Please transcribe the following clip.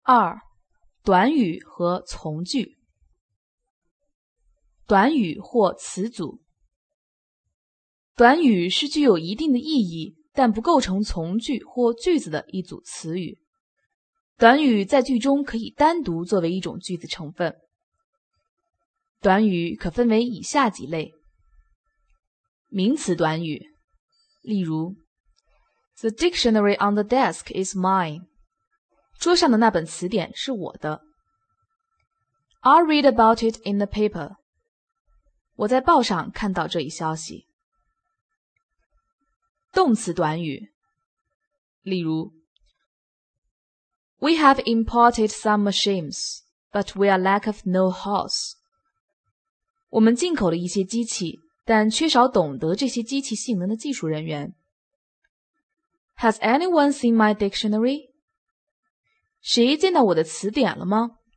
2. 短语和从句。短语或词组。短语是具有一定的意义，但不构成从句或句子的一组词语。短语在句中可以单独作为一种句子成分。短语可分为以下几类：名词短语，例如 The dictionary on the desk is mine. 桌上的那本词典是我的。I'll read about it in the paper. 我在报上看到这一消息。动词短语，例如 We have imported some machines, but we are lack of know-hows. 我们进口了一些机器，但缺少懂得这些机器性能的技术人员。Has anyone seen my dictionary? 谁见到我的词典了吗